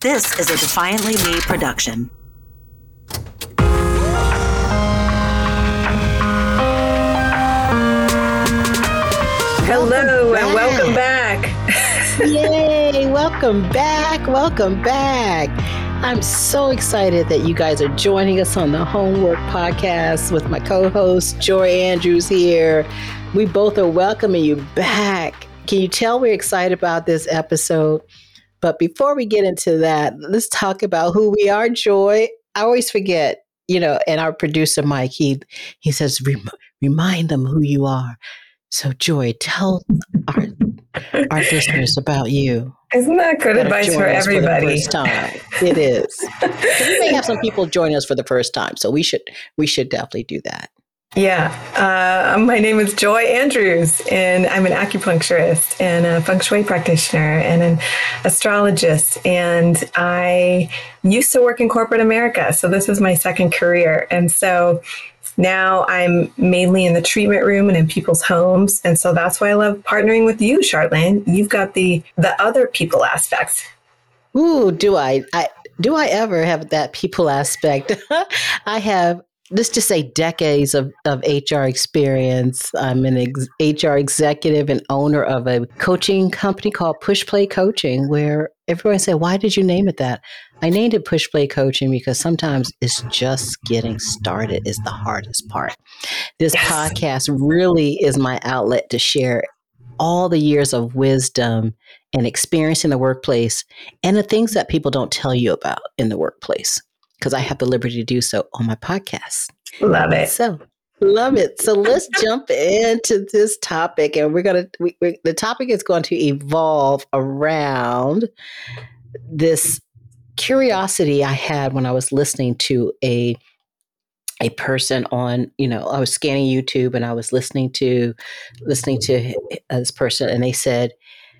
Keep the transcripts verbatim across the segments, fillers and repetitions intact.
This is a Defiantly Me production. Hello and welcome back. Yay, welcome back, welcome back. I'm so excited that you guys are joining us on the Homework Podcast with my co-host, Joy Andrews here. We both are welcoming you back. Can you tell we're excited about this episode? But before we get into that, let's talk about who we are, Joy. I always forget, you know, and our producer, Mike, he, he says, Rem- remind them who you are. So, Joy, tell our, our listeners about you. Isn't that good advice for everybody? For the first time. It is. So we may have some people join us for the first time, so we should we should definitely do that. Yeah. Uh, my name is Joy Andrews, and I'm an acupuncturist and a feng shui practitioner and an astrologist. And I used to work in corporate America, so this is my second career. And so now I'm mainly in the treatment room and in people's homes. And so that's why I love partnering with you, Charlene. You've got the the other people aspects. Ooh, do I? I do I ever have that people aspect? I have, let's just say, decades of, of H R experience. I'm an ex- H R executive and owner of a coaching company called Push Play Coaching, where everyone say, why did you name it that? I named it Push Play Coaching because sometimes it's just getting started is the hardest part. This yes. podcast really is my outlet to share all the years of wisdom and experience in the workplace and the things that people don't tell you about in the workplace, because I have the liberty to do so on my podcast. Love it. So love it. So let's jump into this topic, and we're going to, we, we, the topic is going to evolve around this curiosity I had when I was listening to a a person on, you know, I was scanning YouTube and I was listening to listening to this person, and they said,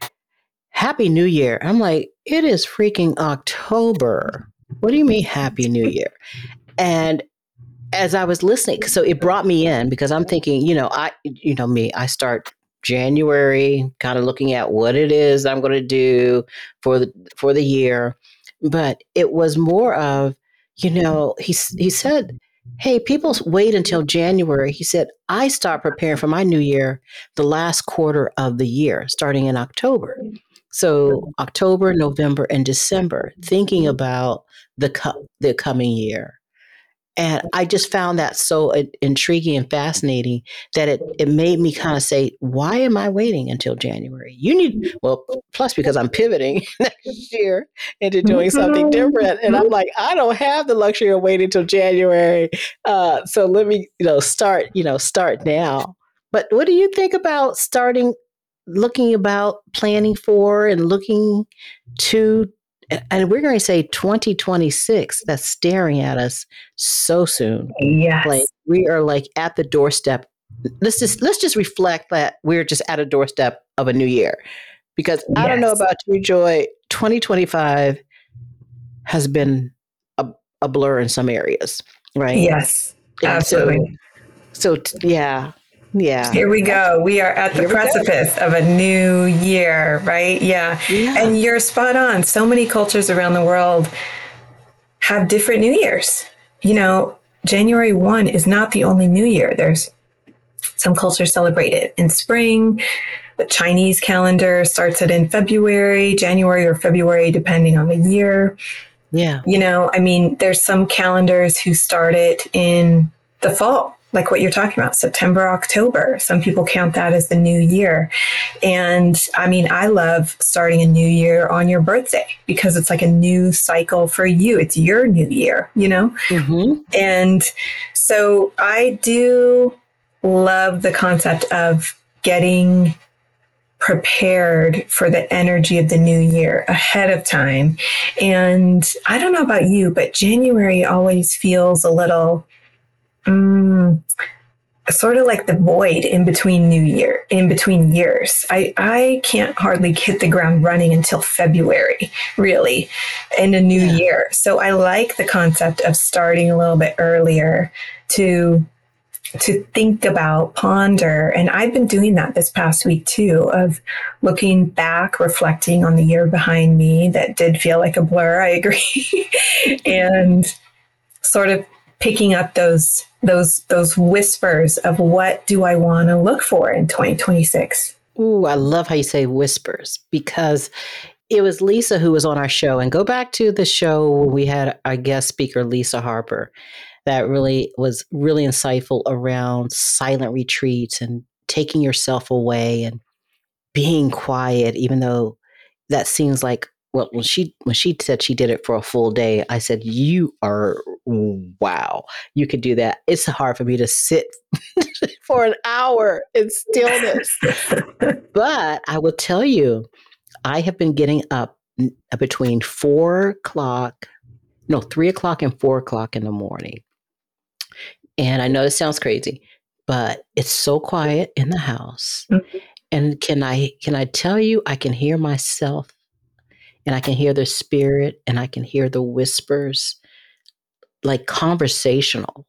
Happy New Year. I'm like, it is freaking October. What do you mean Happy New Year? And as I was listening, so it brought me in because I'm thinking, you know, I, you know, me, I start January kind of looking at what it is I'm going to do for the, for the year. But it was more of, you know, he, he said, hey, people wait until January. He said, I start preparing for my new year the last quarter of the year, starting in October. So October, November, and December, thinking about the co- the coming year. And I just found that so uh, intriguing and fascinating that it, it made me kind of say, why am I waiting until January? You need, well, plus because I'm pivoting next year into doing something different. And I'm like, I don't have the luxury of waiting until January. Uh, so let me, you know, start, you know, start now. But what do you think about starting, looking about planning for and looking to, and we're going to say twenty twenty-six, that's staring at us so soon. Yes. Like we are like at the doorstep. Let's just, let's just reflect that we're just at a doorstep of a new year, because yes. I don't know about you, Joy, twenty twenty-five has been a, a blur in some areas, right? Yes, and absolutely. So, so yeah. Yeah. Here we go. We are at the precipice of a new year, right? Yeah. yeah. And you're spot on. So many cultures around the world have different New Years. You know, January first is not the only New Year. There's some cultures celebrate it in spring. The Chinese calendar starts it in February, January or February, depending on the year. Yeah. You know, I mean, there's some calendars who start it in the fall. Like what you're talking about, September, October. Some people count that as the new year. And I mean, I love starting a new year on your birthday because it's like a new cycle for you. It's your new year, you know? Mm-hmm. And so I do love the concept of getting prepared for the energy of the new year ahead of time. And I don't know about you, but January always feels a little Mm, sort of like the void in between new year, in between years. I, I can't hardly hit the ground running until February, really, in a new yeah. year. So I like the concept of starting a little bit earlier to to think about, ponder. And I've been doing that this past week too, of looking back, reflecting on the year behind me that did feel like a blur. I agree. And sort of picking up those those those whispers of what do I want to look for in twenty twenty-six. Ooh, I love how you say whispers, because it was Lisa who was on our show. And go back to the show when we had our guest speaker, Lisa Harper, that really was really insightful around silent retreats and taking yourself away and being quiet, even though that seems like, well, when she when she said she did it for a full day, I said, you are, wow, you could do that. It's hard for me to sit for an hour in stillness. But I will tell you, I have been getting up n- between four o'clock, no, three o'clock and four o'clock in the morning. And I know this sounds crazy, but it's so quiet in the house. And can I can I tell you, I can hear myself, and I can hear the spirit, and I can hear the whispers, like conversational.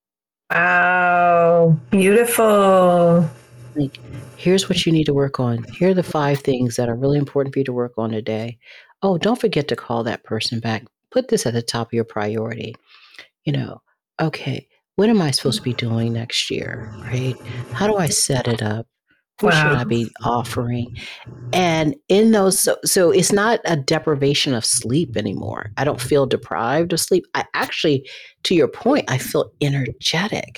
Wow, beautiful. Like, here's what you need to work on. Here are the five things that are really important for you to work on today. Oh, don't forget to call that person back. Put this at the top of your priority. You know, okay, what am I supposed to be doing next year, right? How do I set it up? What should I Wow. be offering? And in those, so, so it's not a deprivation of sleep anymore. I don't feel deprived of sleep. I actually, to your point, I feel energetic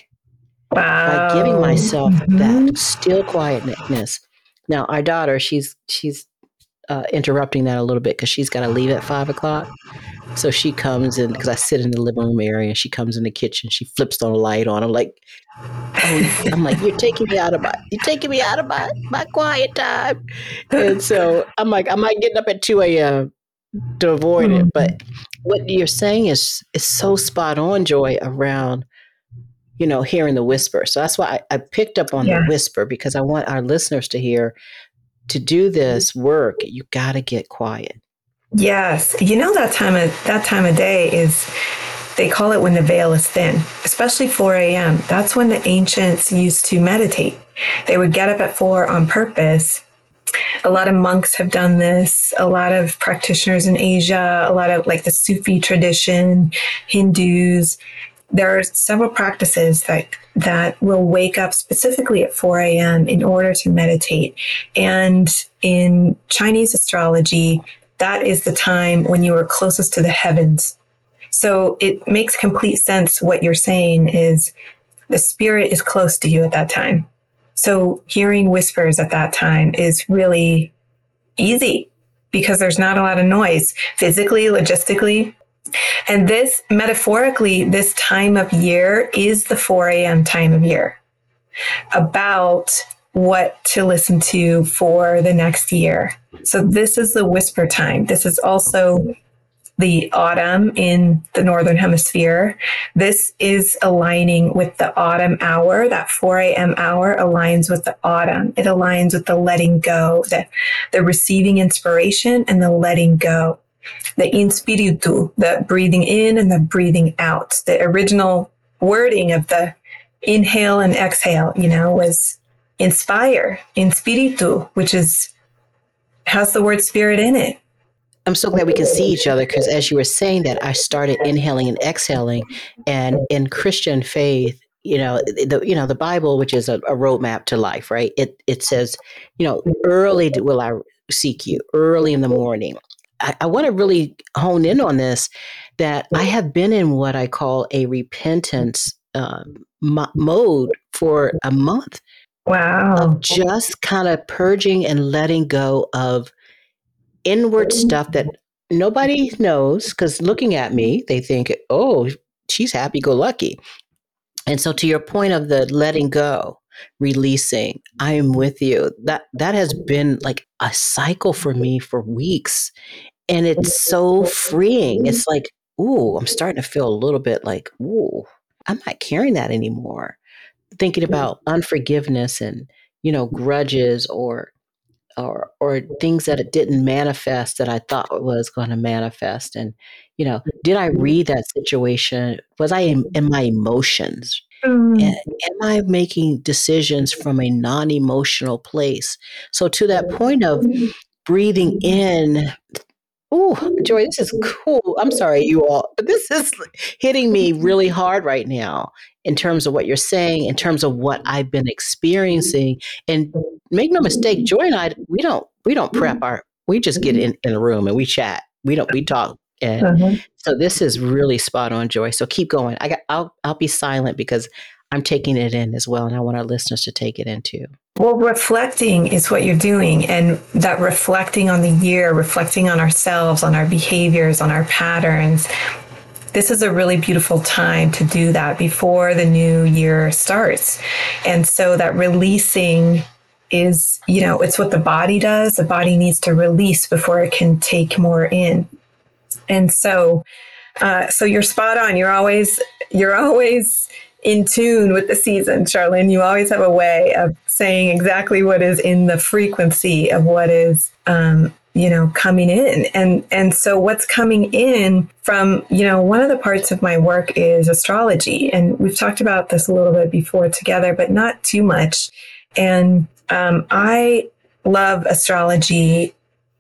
by giving Wow. myself Mhm. that still quietness. Now, our daughter, she's she's uh, interrupting that a little bit because she's got to leave at five o'clock. So she comes in, because I sit in the living room area, and she comes in the kitchen. She flips on a light on. I'm like, oh, I'm like, you're taking me out of my, you're taking me out of my my quiet time. And so I'm like, am I getting up at two a.m. to avoid it? But what you're saying is is so spot on, Joy, around, you know, hearing the whisper. So that's why I, I picked up on the Yeah. whisper, because I want our listeners to hear, to do this work, you got to get quiet. Yes. You know, that time of that time of day is, they call it when the veil is thin, especially four a.m. That's when the ancients used to meditate. They would get up at four on purpose. A lot of monks have done this, a lot of practitioners in Asia, a lot of like the Sufi tradition, Hindus. There are several practices that that will wake up specifically at four a.m. in order to meditate. And in Chinese astrology, that is the time when you are closest to the heavens. So it makes complete sense. What you're saying is the spirit is close to you at that time. So hearing whispers at that time is really easy because there's not a lot of noise physically, logistically. And this, metaphorically, this time of year is the four a.m. time of year, about what to listen to for the next year. So this is the whisper time. This is also the autumn in the Northern Hemisphere. This is aligning with the autumn hour. That four a.m. hour aligns with the autumn. It aligns with the letting go, the, the receiving inspiration and the letting go. The inspiritu, the breathing in and the breathing out. The original wording of the inhale and exhale, you know, was inspire, inspiritu, which is, has the word spirit in it. I'm so glad we can see each other, because as you were saying that, I started inhaling and exhaling. And in Christian faith, you know, the you know the Bible, which is a, a roadmap to life, right? It it says, you know, early will I seek you, early in the morning. I, I want to really hone in on this, that I have been in what I call a repentance um, mo- mode for a month. Wow. Of just kind of purging and letting go of inward stuff that nobody knows, because looking at me, they think, oh, she's happy go lucky. And so, to your point of the letting go, releasing, I am with you, that that has been like a cycle for me for weeks. And it's so freeing. It's like, ooh, I'm starting to feel a little bit like, ooh, I'm not carrying that anymore. Thinking about unforgiveness and, you know, grudges, or or or things that it didn't manifest that I thought it was going to manifest. And, you know, did I read that situation? Was I in, in my emotions? Mm. Am I making decisions from a non-emotional place? So to that point of breathing in, oh, Joy, this is cool. I'm sorry, you all, but this is hitting me really hard right now in terms of what you're saying, in terms of what I've been experiencing. And make no mistake, Joy and I, we don't we don't prep our we just get in, in a room and we chat. We don't we talk. And Uh-huh. so this is really spot on, Joy. So keep going. I got I'll I'll be silent because I'm taking it in as well, and I want our listeners to take it in too. Well, reflecting is what you're doing, and that reflecting on the year, reflecting on ourselves, on our behaviors, on our patterns. This is a really beautiful time to do that before the new year starts. And so that releasing is, you know, it's what the body does. The body needs to release before it can take more in. And so, uh, so you're spot on. You're always, you're always in tune with the season, Charlene. You always have a way of saying exactly what is in the frequency of what is, um, you know, coming in. And, and so what's coming in from, you know, one of the parts of my work is astrology. And we've talked about this a little bit before together, but not too much. And um, I love astrology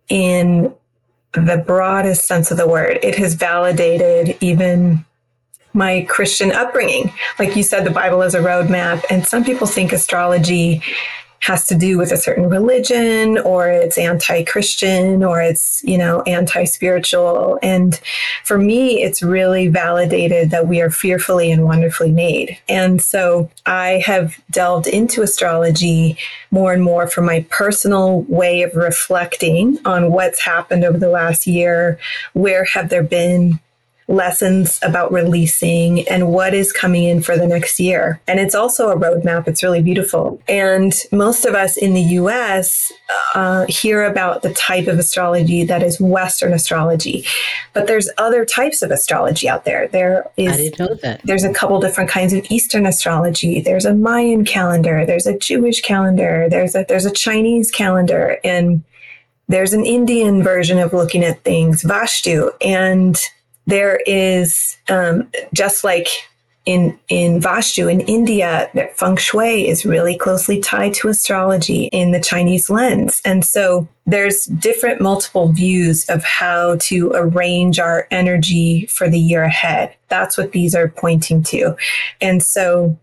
in the broadest sense of the word. It has validated even my Christian upbringing. Like you said, the Bible is a roadmap, and some people think astrology has to do with a certain religion, or it's anti-Christian, or it's, you know, anti-spiritual. And for me, it's really validated that we are fearfully and wonderfully made. And so I have delved into astrology more and more for my personal way of reflecting on what's happened over the last year. Where have there been lessons about releasing, and what is coming in for the next year? And it's also a roadmap. It's really beautiful. And most of us in the U S uh, hear about the type of astrology that is Western astrology, but there's other types of astrology out there. There is, I didn't know that. There's a couple different kinds of Eastern astrology. There's a Mayan calendar. There's a Jewish calendar. There's a there's a Chinese calendar, and there's an Indian version of looking at things, Vashtu. And there is, um, just like in, in Vashtu in India, that feng shui is really closely tied to astrology in the Chinese lens. And so there's different multiple views of how to arrange our energy for the year ahead. That's what these are pointing to. And so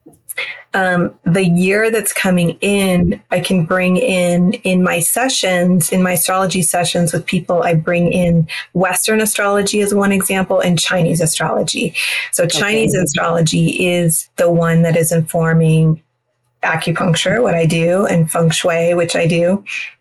Um, the year that's coming in, I can bring in, in my sessions, in my astrology sessions with people, I bring in Western astrology as one example, and Chinese astrology. So Chinese okay. astrology is the one that is informing acupuncture, what I do, and feng shui, which I do.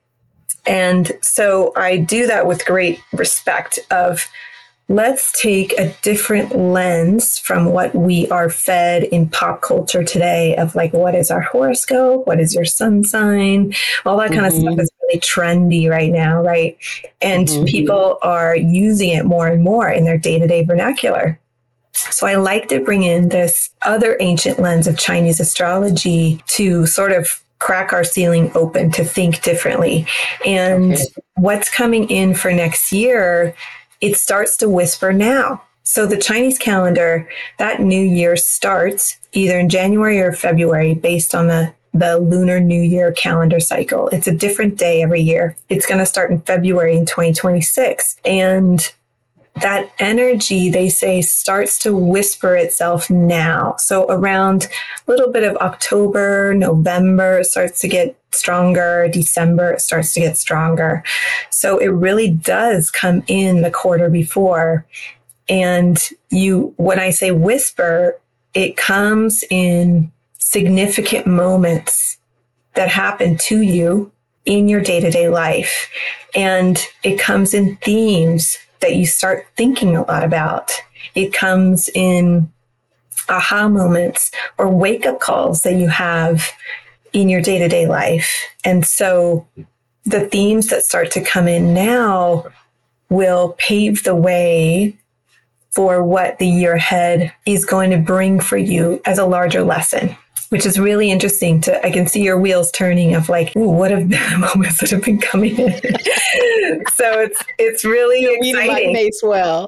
And so I do that with great respect of, let's take a different lens from what we are fed in pop culture today of like, what is our horoscope? What is your sun sign? All that kind mm-hmm. of stuff is really trendy right now, right? And mm-hmm. people are using it more and more in their day-to-day vernacular. So I like to bring in this other ancient lens of Chinese astrology to sort of crack our ceiling open, to think differently. And okay. what's coming in for next year, it starts to whisper now. So the Chinese calendar, that new year starts either in January or February based on the, the Lunar New Year calendar cycle. It's a different day every year. It's going to start in February in twenty twenty-six. And that energy, they say, starts to whisper itself now. So around a little bit of October, November, it starts to get stronger. December, it starts to get stronger. So it really does come in the quarter before. And you, when I say whisper, it comes in significant moments that happen to you in your day-to-day life. And it comes in themes that you start thinking a lot about. It comes in aha moments or wake-up calls that you have in your day-to-day life. And so the themes that start to come in now will pave the way for what the year ahead is going to bring for you as a larger lesson, which is really interesting. To I can see your wheels turning of like, ooh, what have been the moments that have been coming in? So it's it's really You're exciting. My face well.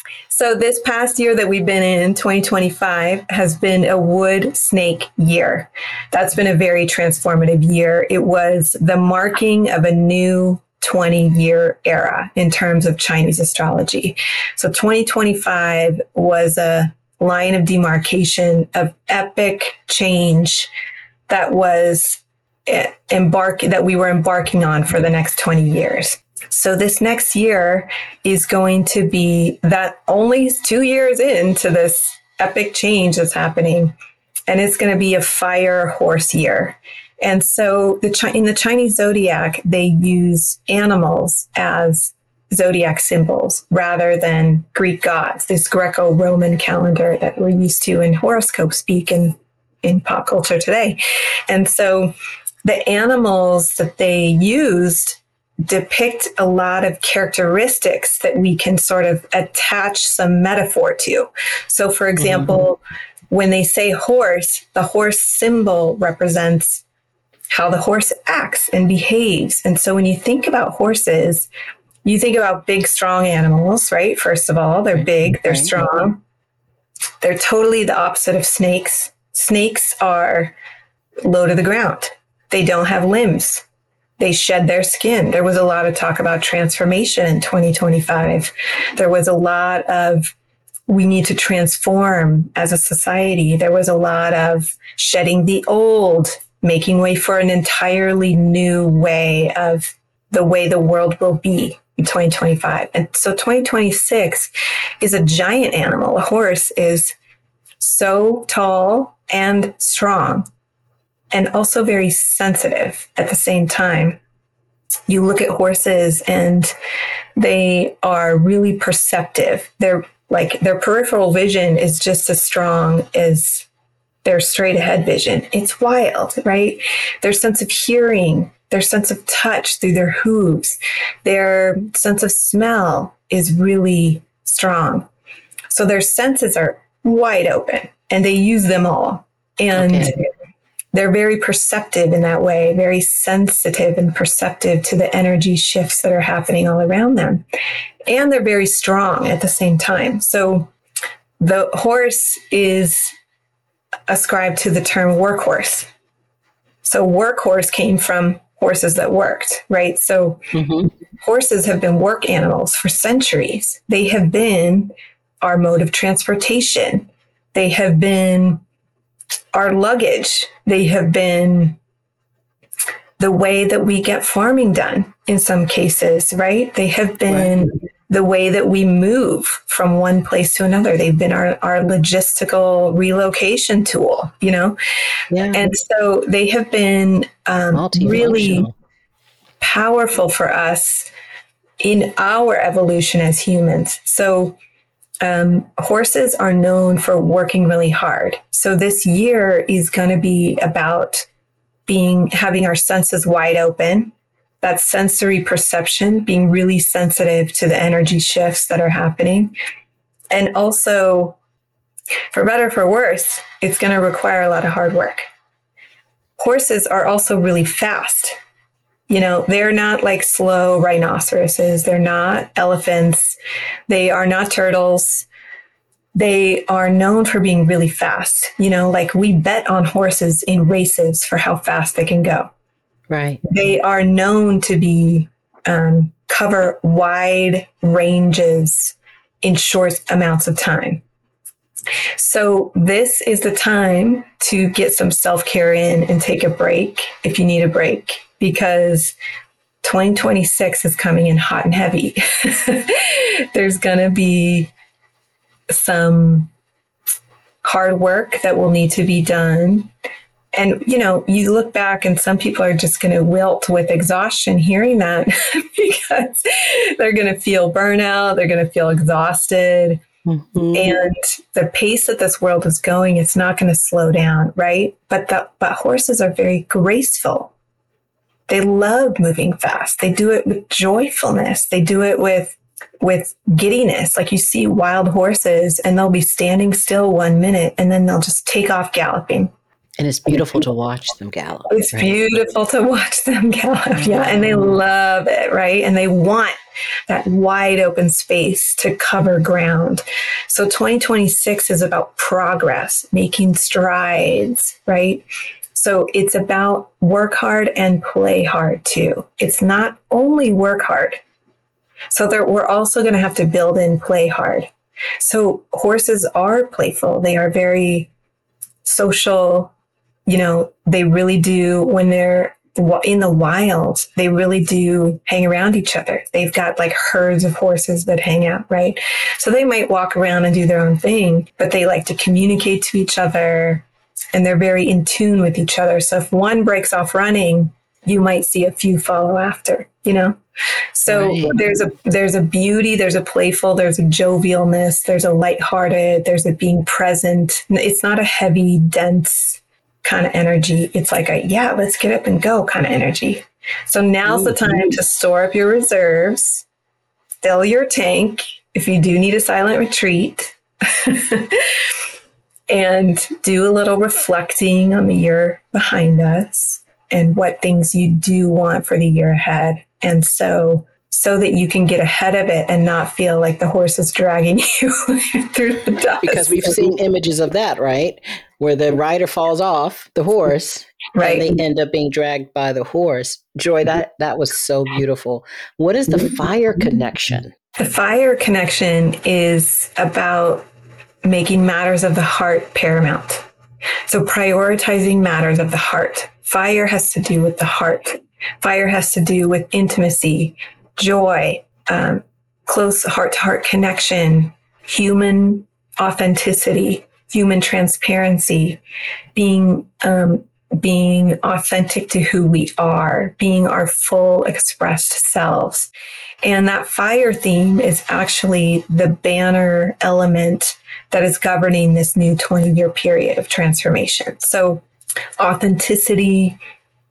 So this past year that we've been in, twenty twenty-five, has been a wood snake year. That's been a very transformative year. It was the marking of a new twenty-year era in terms of Chinese astrology. So twenty twenty-five was a line of demarcation of epic change that was embark that we were embarking on for the next twenty years. So this next year is going to be that only two years into this epic change that's happening, and it's going to be a fire horse year. And so the in the Chinese zodiac, they use animals as zodiac symbols rather than Greek gods, this Greco-Roman calendar that we're used to in horoscope speak and in pop culture today. And so the animals that they used depict a lot of characteristics that we can sort of attach some metaphor to. So for example, mm-hmm. when they say horse, the horse symbol represents how the horse acts and behaves. And so when you think about horses, you think about big, strong animals, right? First of all, they're big, they're strong. They're totally the opposite of snakes. Snakes are low to the ground. They don't have limbs. They shed their skin. There was a lot of talk about transformation in twenty twenty-five. There was a lot of, we need to transform as a society. There was a lot of shedding the old, making way for an entirely new way of the way the world will be in twenty twenty-five. And so twenty twenty-six is a giant animal. A horse is so tall and strong, and also very sensitive at the same time. You look at horses and they are really perceptive. They're like, their peripheral vision is just as strong as their straight ahead vision. It's wild, right? Their sense of hearing, their sense of touch through their hooves, their sense of smell is really strong. So their senses are wide open and they use them all. And okay. They're very perceptive in that way, very sensitive and perceptive to the energy shifts that are happening all around them. And they're very strong at the same time. So the horse is ascribed to the term workhorse. So workhorse came from horses that worked, right? So mm-hmm. horses have been work animals for centuries. They have been our mode of transportation. They have been our luggage. They have been the way that we get farming done in some cases, right? They have been right. the way that we move from one place to another. They've been our, our logistical relocation tool, you know? Yeah. And so they have been um, really powerful for us in our evolution as humans. So Um, horses are known for working really hard. So this year is going to be about being, having our senses wide open, that sensory perception, being really sensitive to the energy shifts that are happening. And also, for better or for worse, it's going to require a lot of hard work. Horses are also really fast. You know, they're not like slow rhinoceroses. They're not elephants. They are not turtles. They are known for being really fast. You know, like we bet on horses in races for how fast they can go. Right. They are known to be um, cover wide ranges in short amounts of time. So this is the time to get some self-care in and take a break if you need a break, because twenty twenty-six is coming in hot and heavy. There's going to be some hard work that will need to be done. And, you know, you look back and some people are just going to wilt with exhaustion hearing that because they're going to feel burnout. They're going to feel exhausted. Mm-hmm. And the pace that this world is going, it's not going to slow down, right? But the, but horses are very graceful. They love moving fast. They do it with joyfulness. They do it with with giddiness. Like you see wild horses and they'll be standing still one minute and then they'll just take off galloping. And it's beautiful to watch them gallop. It's right? beautiful to watch them gallop. Yeah. And they love it, right? And they want that wide open space to cover ground. So twenty twenty-six is about progress, making strides, right? So it's about work hard and play hard too. It's not only work hard. So there, we're also going to have to build in play hard. So horses are playful. They are very social. You know, they really do, when they're in the wild, they really do hang around each other. They've got like herds of horses that hang out, right? So they might walk around and do their own thing, but they like to communicate to each other, and they're very in tune with each other. So if one breaks off running, you might see a few follow after, you know? So Right. there's a there's a beauty, there's a playful, there's a jovialness, there's a lighthearted, there's a being present. It's not a heavy, dense kind of energy. It's like a, yeah, let's get up and go kind of energy. So now's the time to store up your reserves, fill your tank if you do need a silent retreat, and do a little reflecting on the year behind us and what things you do want for the year ahead. And so so that you can get ahead of it and not feel like the horse is dragging you through the dust. Because we've seen images of that, right? Where the rider falls off the horse, right. and they end up being dragged by the horse. Joy, that, that was so beautiful. What is the fire connection? The fire connection is about making matters of the heart paramount. So prioritizing matters of the heart. Fire has to do with the heart. Fire has to do with intimacy, joy, um, close heart-to-heart connection, human authenticity, human transparency, being um, being authentic to who we are, being our full expressed selves. And that fire theme is actually the banner element that is governing this new twenty-year period of transformation. So authenticity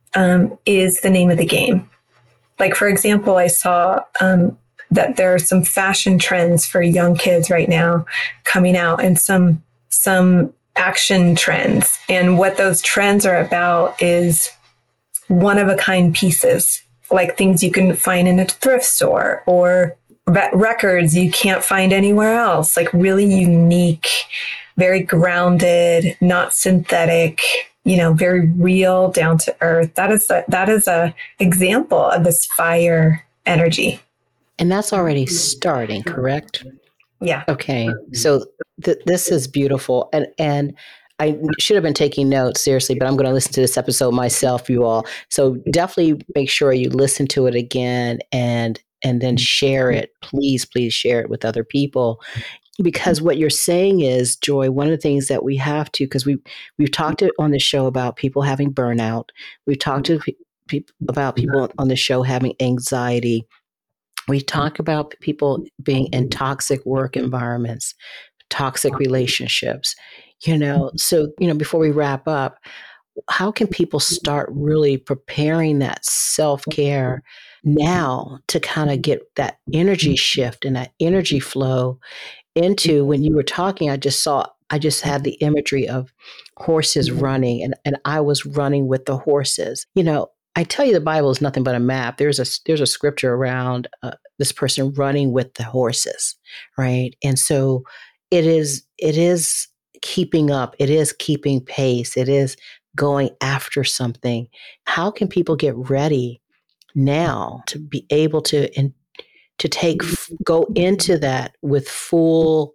um, is the name of the game. Like, for example, I saw um, that there are some fashion trends for young kids right now coming out, and some some action trends. And what those trends are about is one-of-a-kind pieces, like things you can find in a thrift store, or records you can't find anywhere else, like really unique, very grounded, not synthetic, you know, very real, down to earth. That is a, that is a example of this fire energy. And that's already starting, correct? Yeah. Okay. So th- this is beautiful. And, and I should have been taking notes, seriously, but I'm going to listen to this episode myself, you all. So definitely make sure you listen to it again and and then share it. Please, please share it with other people. Because what you're saying is, Joy, one of the things that we have to, because we, we've talked on the show about people having burnout. We've talked to pe- pe- about people on the show having anxiety. We talk about people being in toxic work environments, toxic relationships, you know. So, you know, before we wrap up, how can people start really preparing that self-care now to kind of get that energy shift and that energy flow into? When you were talking, I just saw, I just had the imagery of horses running, and, and I was running with the horses. You know, I tell you, the Bible is nothing but a map. There's a, there's a scripture around uh, this person running with the horses, right? And so it is, it is keeping up. It is keeping pace. It is going after something. How can people get ready now to be able to in, to take go into that with fullness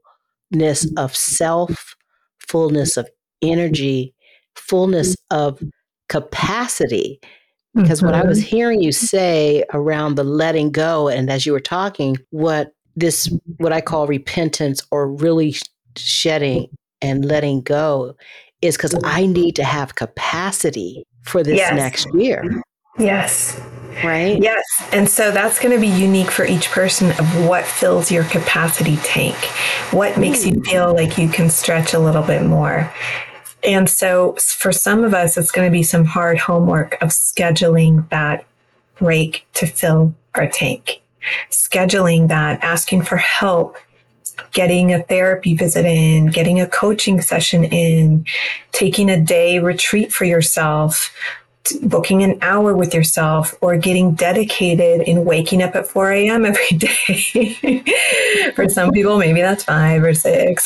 of self, fullness of energy, fullness of capacity? Because mm-hmm. what I was hearing you say around the letting go, and as you were talking, what this what I call repentance, or really shedding and letting go, is because I need to have capacity for this yes. next year. Yes. Right? Yes. And so that's going to be unique for each person of what fills your capacity tank, what makes you feel like you can stretch a little bit more. And so for some of us, it's going to be some hard homework of scheduling that break to fill our tank, scheduling that, asking for help getting a therapy visit in, getting a coaching session in, taking a day retreat for yourself, booking an hour with yourself, or getting dedicated in waking up at four a.m. every day. For some people, maybe that's five or six.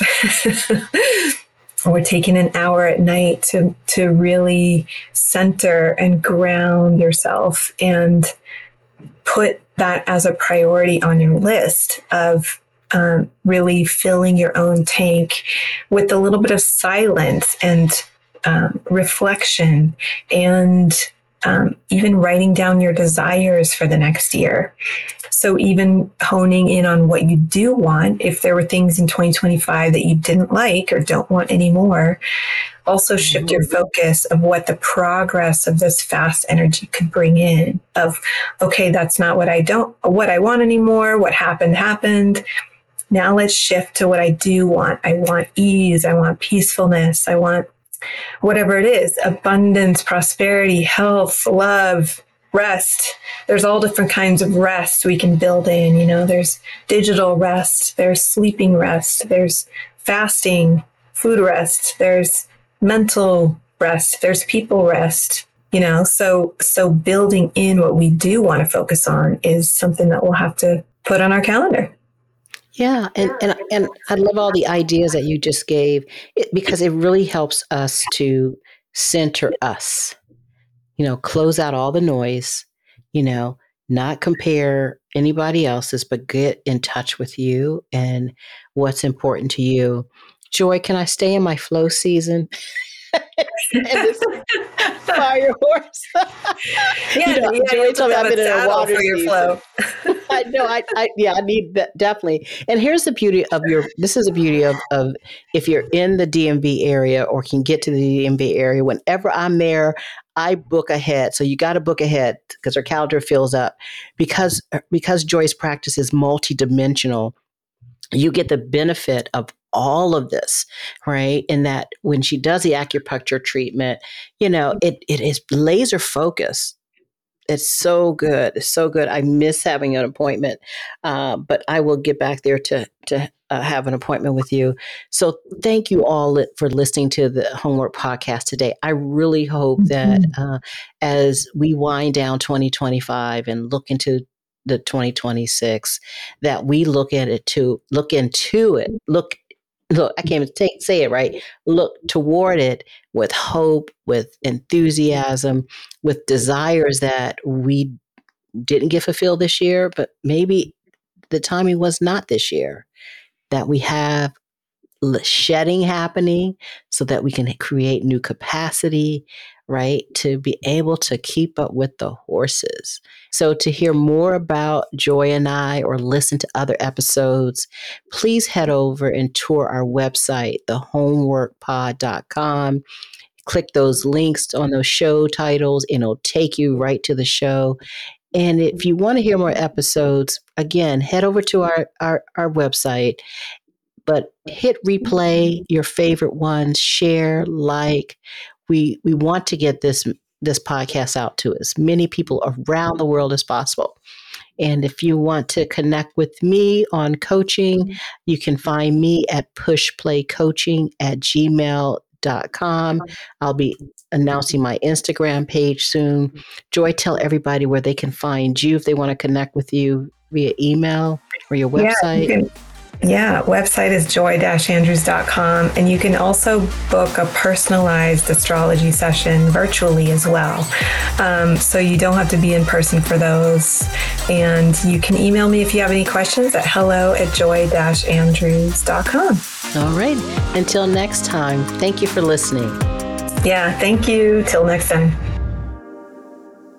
Or taking an hour at night to, to really center and ground yourself and put that as a priority on your list of um, really filling your own tank with a little bit of silence and um, reflection, and um, even writing down your desires for the next year. So even honing in on what you do want, if there were things in twenty twenty-five that you didn't like or don't want anymore, also shift your focus of what the progress of this fast energy could bring in of, okay, that's not what I don't, what I want anymore. What happened, happened. Now let's shift to what I do want. I want ease. I want peacefulness. I want whatever it is, abundance, prosperity, health, love, rest. There's all different kinds of rest we can build in. You know, there's digital rest, there's sleeping rest, there's fasting, food rest, there's mental rest, there's people rest. You know, so so building in what we do want to focus on is something that we'll have to put on our calendar. Yeah, and, and and I love all the ideas that you just gave, it, because it really helps us to center us, you know, close out all the noise, you know, not compare anybody else's, but get in touch with you and what's important to you. Joy, can I stay in my flow season? Fire horse. Yeah, you know, yeah, Joy told me I've been in a water for your season. flow. I know. I, I yeah. I need that definitely. And here's the beauty of your. This is the beauty of of if you're in the D M V area or can get to the D M V area. Whenever I'm there, I book ahead. So you got to book ahead because her calendar fills up. Because because Joy's practice is multidimensional, you get the benefit of all of this, right? And that when she does the acupuncture treatment, you know, it it is laser focused. It's so good. It's so good. I miss having an appointment, uh, but I will get back there to to uh, have an appointment with you. So thank you all li- for listening to the Homework Podcast today. I really hope mm-hmm. that uh, as we wind down twenty twenty-five and look into the twenty twenty-six, that we look at it to look into it, look Look, I can't even take, say it right. Look toward it with hope, with enthusiasm, with desires that we didn't get fulfilled this year, but maybe the timing was not this year. That we have shedding happening so that we can create new capacity, right? To be able to keep up with the horses. So to hear more about Joy and I or listen to other episodes, please head over and tour our website, the homework pod dot com. Click those links on those show titles and it'll take you right to the show. And if you want to hear more episodes, again, head over to our, our, our website. But hit replay your favorite ones, share, like. We we want to get this this podcast out to as many people around the world as possible. And if you want to connect with me on coaching, you can find me at pushplaycoaching at gmail dot com. I'll be announcing my Instagram page soon. Joy, tell everybody where they can find you if they want to connect with you via email or your website. Yeah, Yeah, website is joy dash andrews dot com, and you can also book a personalized astrology session virtually as well. Um, so you don't have to be in person for those. And you can email me if you have any questions at hello at joy dash andrews dot com. All right. Until next time, thank you for listening. Yeah, thank you. Till next time.